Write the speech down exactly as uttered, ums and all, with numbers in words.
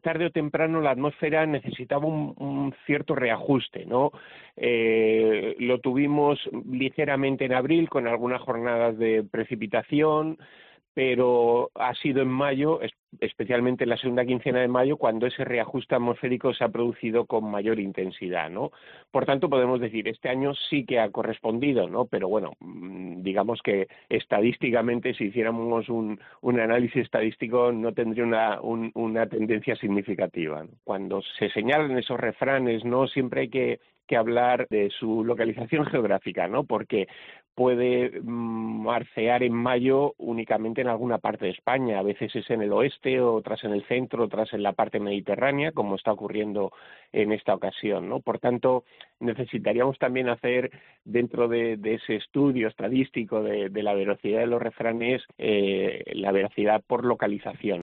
tarde o temprano la atmósfera necesitaba un, un cierto reajuste, ¿no? Eh, lo tuvimos ligeramente en abril con algunas jornadas de precipitación, pero ha sido en mayo, especialmente en la segunda quincena de mayo, cuando ese reajuste atmosférico se ha producido con mayor intensidad, ¿no? Por tanto, podemos decir, este año sí que ha correspondido, ¿no? Pero bueno, digamos que estadísticamente, si hiciéramos un, un análisis estadístico, no tendría una, un, una tendencia significativa, ¿no? Cuando se señalan esos refranes, ¿no? Siempre hay que que hablar de su localización geográfica, ¿no? Porque puede marcear en mayo únicamente en alguna parte de España, a veces es en el oeste, otras en el centro, otras en la parte mediterránea, como está ocurriendo en esta ocasión, ¿no? Por tanto, necesitaríamos también hacer dentro de, de ese estudio estadístico de, de la velocidad de los refranes, eh, la veracidad por localización.